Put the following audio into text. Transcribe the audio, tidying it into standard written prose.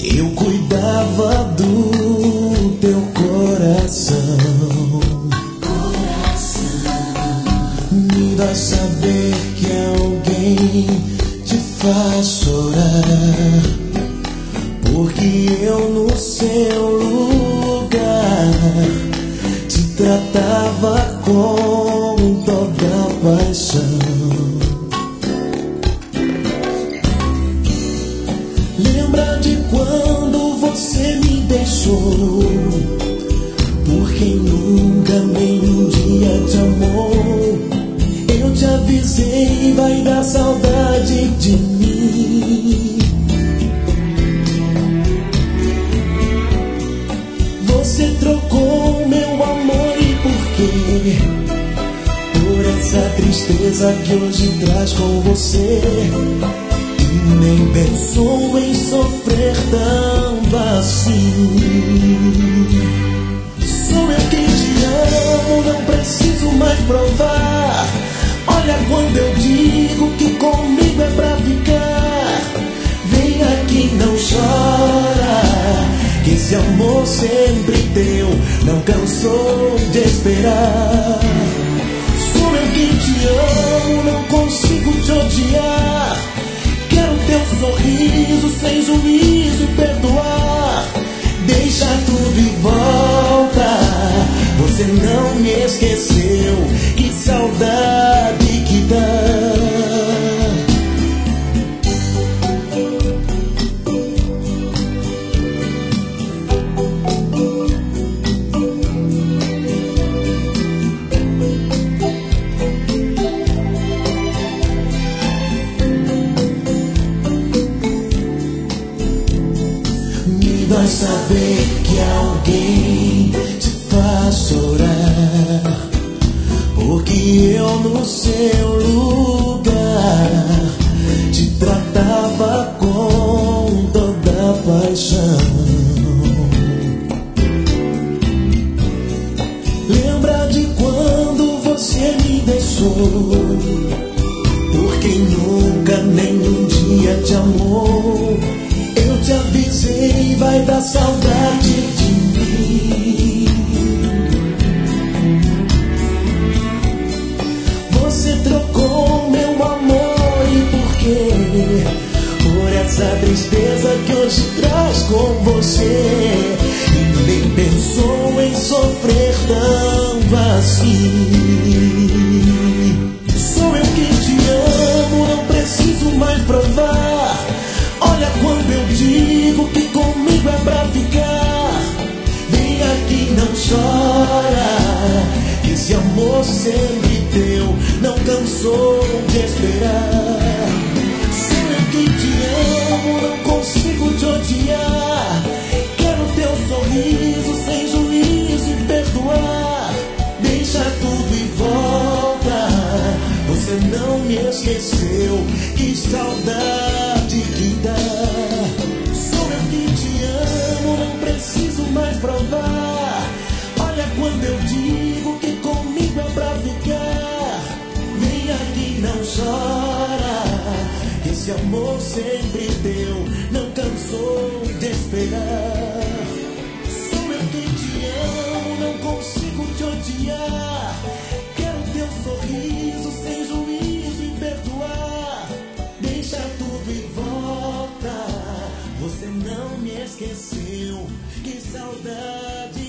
Eu cuidava do teu coração. Me dá saber que alguém te faz chorar, porque eu no seu lugar te tratava com toda paixão. Lembra de quando você me deixou, por quem nunca nem um dia te amou. Eu te avisei, vai dar saudade de mim. Você trocou meu amor e por quê? Por essa tristeza que hoje traz com você. E nem pensou em sofrer tanto assim. Sou eu quem te amo, não preciso mais provar. Olha quando eu digo que comigo é pra ficar. Vem aqui, não chora, que esse amor sempre teu não cansou de esperar. Sou eu quem te amo, não consigo te odiar. Quero teu sorriso sem juízo e perdoar. Deixa tudo e volta. Você não me esqueceu, que saudade que dá. Dói saber que alguém te faz chorar, porque eu no seu lugar te tratava com toda paixão. Lembra de quando você me deixou, por quem nunca nem um dia te amou. Eu te avisei, vai dar saudade de mim. Você trocou meu amor e por quê? Por essa tristeza que hoje traz com você. E nem pensou em sofrer tanto assim. Sou eu quem te amo, não preciso mais provar. Olha quando eu digo que comigo é pra ficar. Vem aqui, não chora, que esse amor sempre teu não cansou de esperar. Sou eu quem te amo, não consigo te odiar. Quero teu sorriso sem juízo e perdoar. Deixa tudo e volta. Você não me esqueceu, que saudade que dá. Sou eu quem te amo, não preciso mais provar. Olha quando eu digo que comigo é pra ficar. Vem aqui, não chora, que esse amor sempre teu não cansou de esperar. Sou eu quem te amo, não consigo te odiar. Quero teu sorriso sem juízo e perdoar. Deixa tudo e volta. Você não me esqueceu, que saudade